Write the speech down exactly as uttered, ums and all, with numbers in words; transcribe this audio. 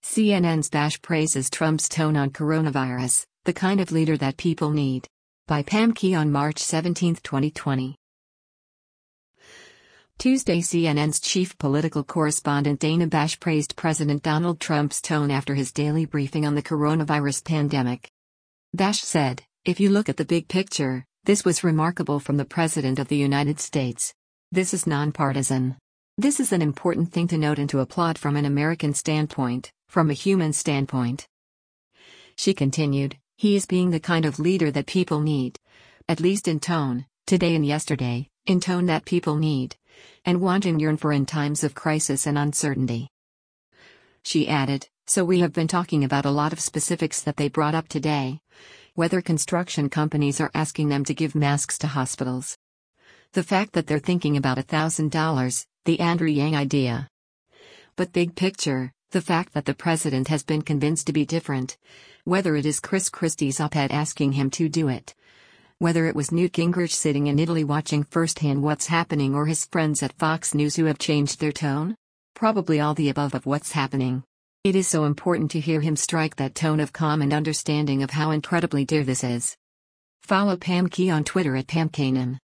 C N N's Bash praises Trump's tone on coronavirus, the kind of leader that people need. By Pam Key on March seventeenth, twenty twenty. Tuesday, C N N's chief political correspondent Dana Bash praised President Donald Trump's tone after his daily briefing on the coronavirus pandemic. Bash said, "If you look at the big picture, this was remarkable from the President of the United States. This is nonpartisan. This is an important thing to note and to applaud from an American standpoint, from a human standpoint." She continued, "He is being the kind of leader that people need. At least in tone, today and yesterday, in tone that people need, and want and yearn for in times of crisis and uncertainty." She added, "So we have been talking about a lot of specifics that they brought up today. Whether construction companies are asking them to give masks to hospitals. The fact that they're thinking about a thousand dollars, the Andrew Yang idea. But big picture, the fact that the president has been convinced to be different. Whether it is Chris Christie's op-ed asking him to do it. Whether it was Newt Gingrich sitting in Italy watching firsthand what's happening or his friends at Fox News who have changed their tone? Probably all the above of what's happening. It is so important to hear him strike that tone of calm and understanding of how incredibly dear this is." Follow Pam Key on Twitter at Pam Kanan.